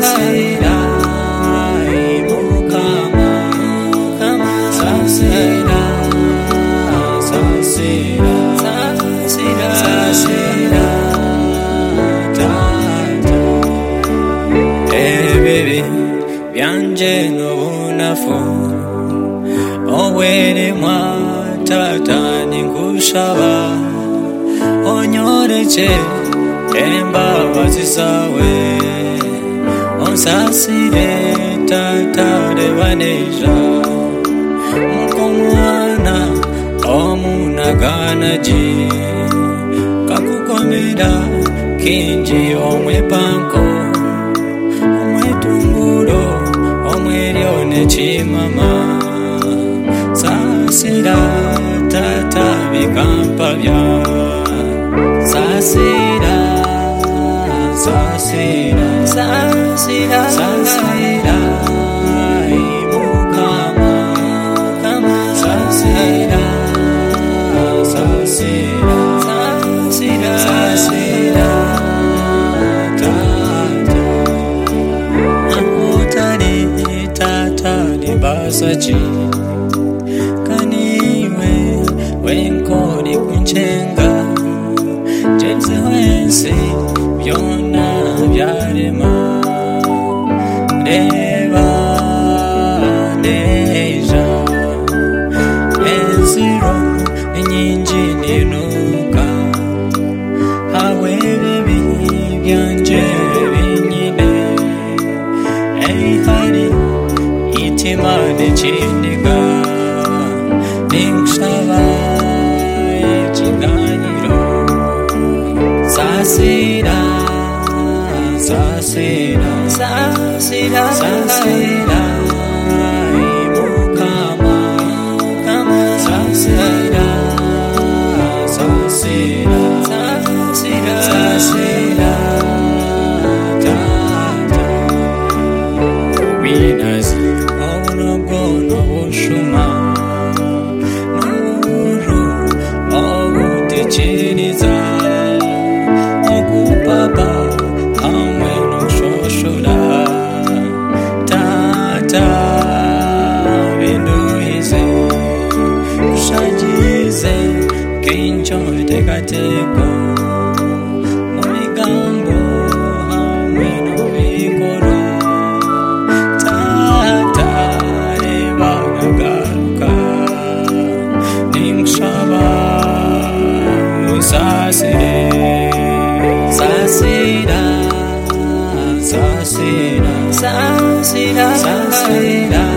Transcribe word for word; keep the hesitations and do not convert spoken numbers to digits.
sasira mukama sasira sasira sasira sasira tata ebibi byanje n'obunafu obwere mwatata ninkushaba onyoreke embabazi zawe onsasire tata rebaneja nkomwana omunaganaji kakukomera kingi omwepanko omwetunguro omweryone chimama sasira tata bikampabya sasira sasira sasira sasira mukama sasira sasira sasira sasira tata akutari tata libasachi kaniwe wenkori kunchenga jenze wensi byona byarema reba neja enziro inyinji ninuka hawe bibi byanje binyine eihari itima nechindiga ninshaba ikiganiro sasira sasira sasira sasira mukama sasira sasira sasira sasira tata winazi obunogono bushuma nuru obutekereza okupapa hamwe noshoshora tata binduize ushagize kincho tekateko mumigambo hamwe nobikoro tata ebanagaruka ninshaba musasire sasira sasira sasira sasira